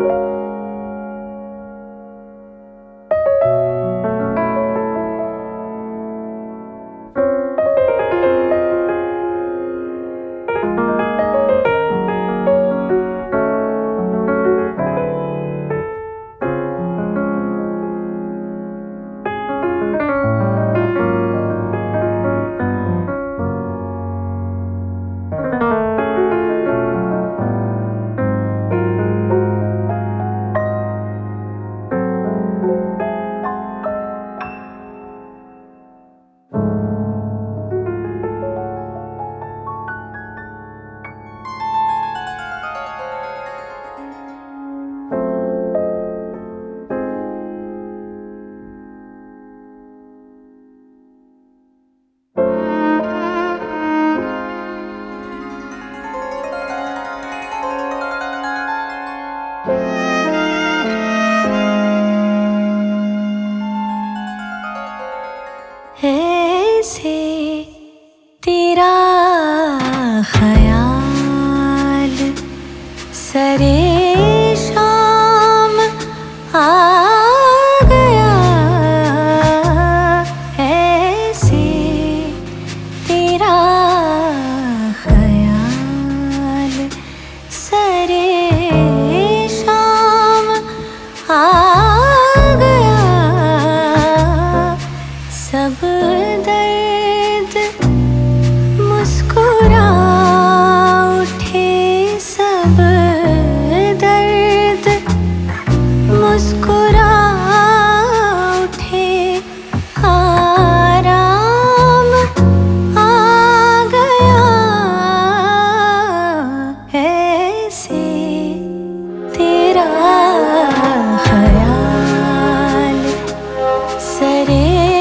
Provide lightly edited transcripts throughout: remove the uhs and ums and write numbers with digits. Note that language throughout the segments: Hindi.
ऐसे तेरा ख्याल सरे शाम आ गया, ऐसे तेरा ख्याल सरे शाम आ गया। सब दर्द मुस्कुरा उठे, सब दर्द मुस्कुरा उठे, आराम आ गया। ऐसे तेरा ख्याल सरे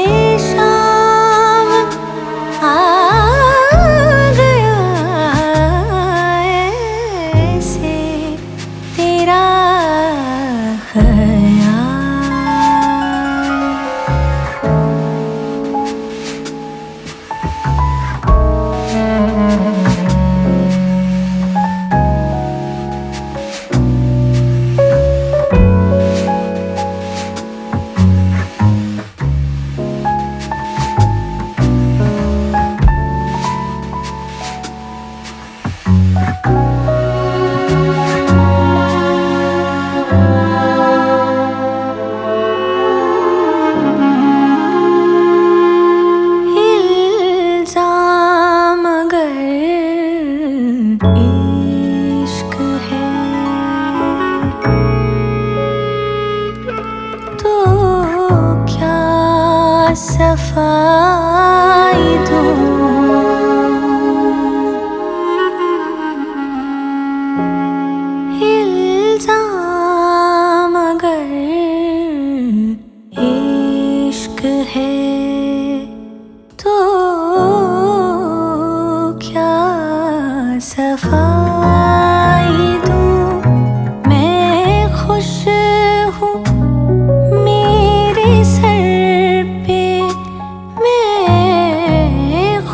इश्क है तो क्या सफाई दूं, इल्जाम अगर इश्क है तो क्या सफाई दूं। मैं खुश हूँ मेरे सर पे, मैं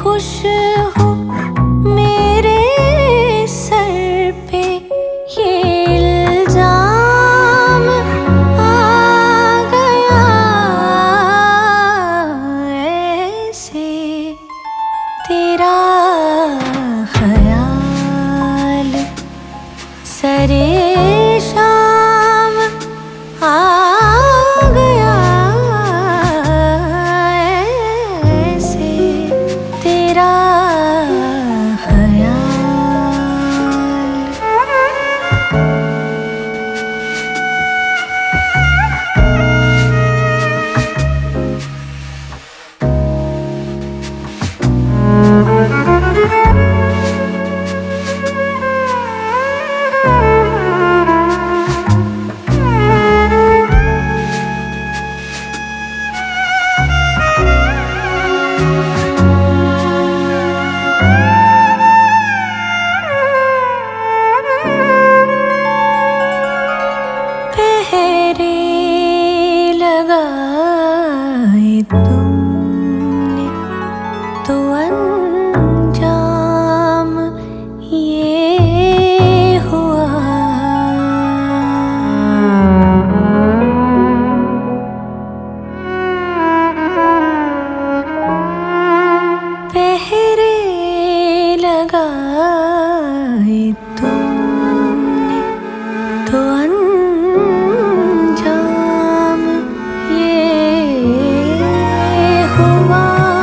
अंजाम ये हुआ,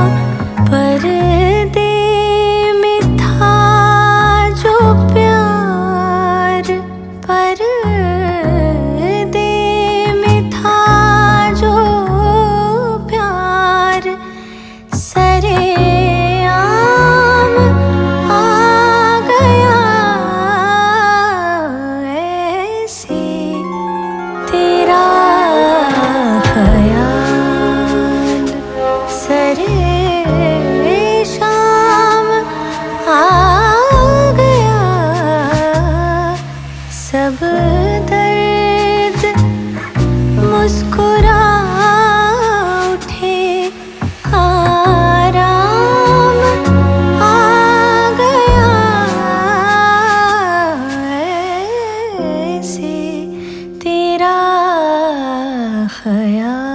पर्दे में था जो प्यार, पर्दे में था जो प्यार, सरेआम आ गया ऐसे तेरा ख्याल, सरेशाम आ गया, सब दर्द मुस्कुरा उठे, आराम आ गया ऐसे तेरा ख्याल।